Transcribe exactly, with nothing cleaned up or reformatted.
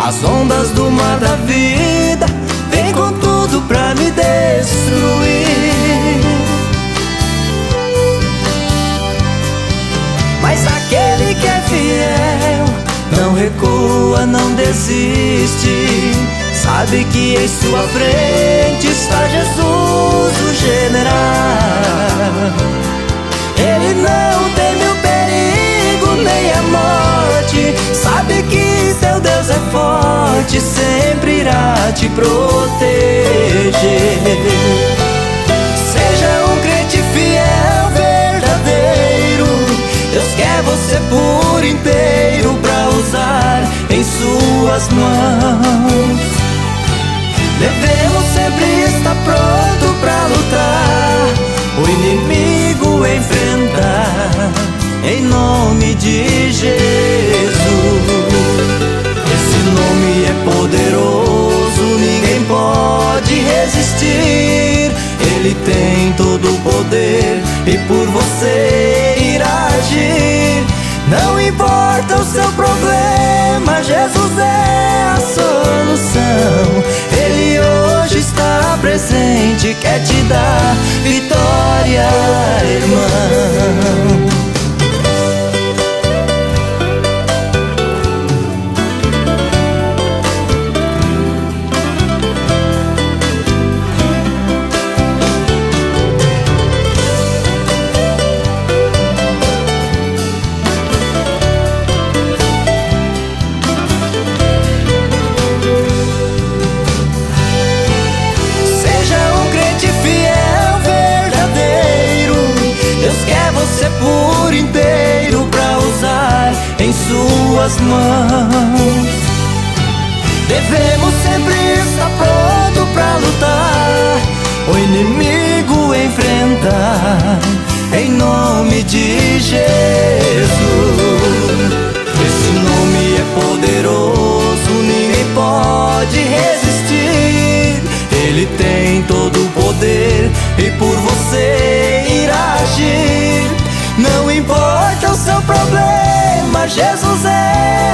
As ondas do mar da vida vêm com tudo pra me destruir. Mas aquele que é fiel não recua, não desiste. Sabe que em sua frente está Jesus, o general. Ele não teme o perigo nem a morte. Sabe que teu Deus é forte, sempre irá te proteger. Seja um crente fiel, verdadeiro. Deus quer você por inteiro pra usar em suas mãos. Devemos sempre estar pronto pra lutar, o inimigo enfrentar, em nome de Jesus. Esse nome é poderoso, ninguém pode resistir. Ele tem todo o poder e por você irá agir. Não importa o seu problema, Jesus é a solução. Ele hoje está presente, quer te dar vitória, irmão. Por inteiro pra usar em suas mãos. Devemos sempre estar pronto pra lutar, o inimigo enfrentar, em nome de Jesus. Esse nome é poderoso, ninguém pode resistir. Ele tem todo o poder e por você irá agir. Não importa o seu problema, Jesus é